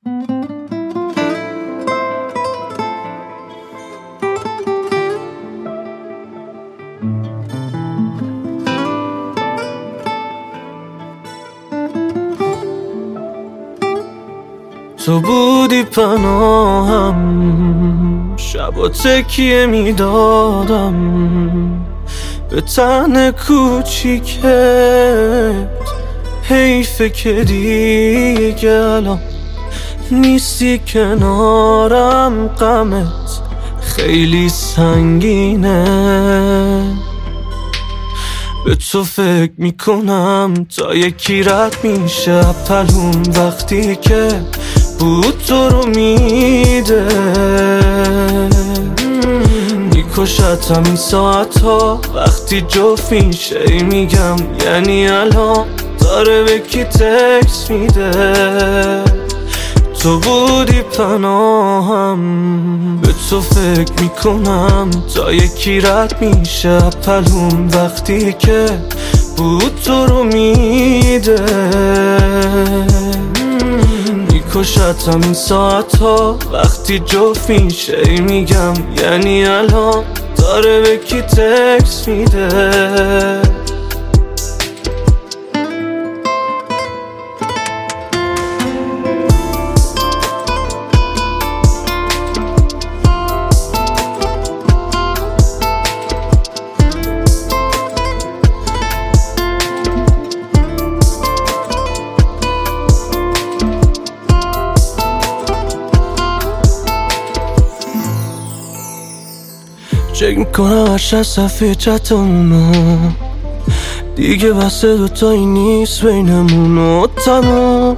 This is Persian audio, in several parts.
تو بودی پناهم، شبا تکیه میدادم به تن کوچیکت. حیفه که دیگه الان نیستی کنارم، غمت خیلی سنگینه. به تو فکر میکنم تا یکی رد میشه پلون، وقتی که بود تو رو میده. میکشتم این ساعت ها وقتی جفت میشه، میگم یعنی الان داره به کی تکس میده. تو بودی پناهم، به تو فکر میکنم تا یکی رد میشه پلون، وقتی که بود تو رو میده. میکشتم این ساعت ها وقتی جفت میشه، میگم یعنی الان داره به کی تکس میده. چک میکنم هر صفحه چتمونو، دیگه واسه دوتایی نیست بینمونو. تموم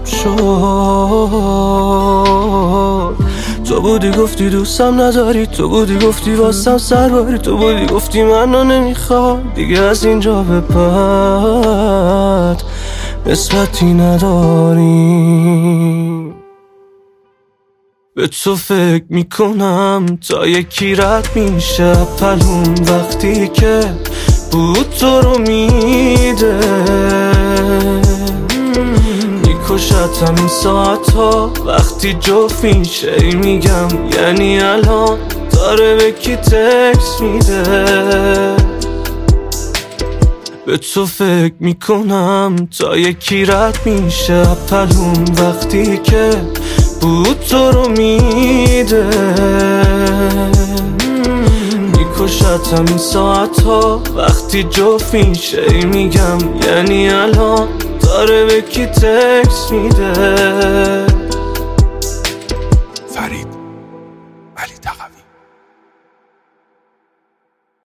شد. تو بودی گفتی دوستم نداری، تو بودی گفتی واسم سرباری، تو بودی گفتی منو نمیخواد دیگه، از اینجا به بعد نسبتی نداری. به تو فکر میکنم تا یکی رد میشه پلون، وقتی که بود تو رو میده. میکشتم این ساعت ها وقتی جفت میشه، میگم یعنی الان داره به کی تکس میده. به تو فکر میکنم تا یکی رد میشه پلون، وقتی که بود تو رو میده. میکشتم این ساعت ها وقتی جفت میشه، میگم یعنی الان داره به کی تکس میده.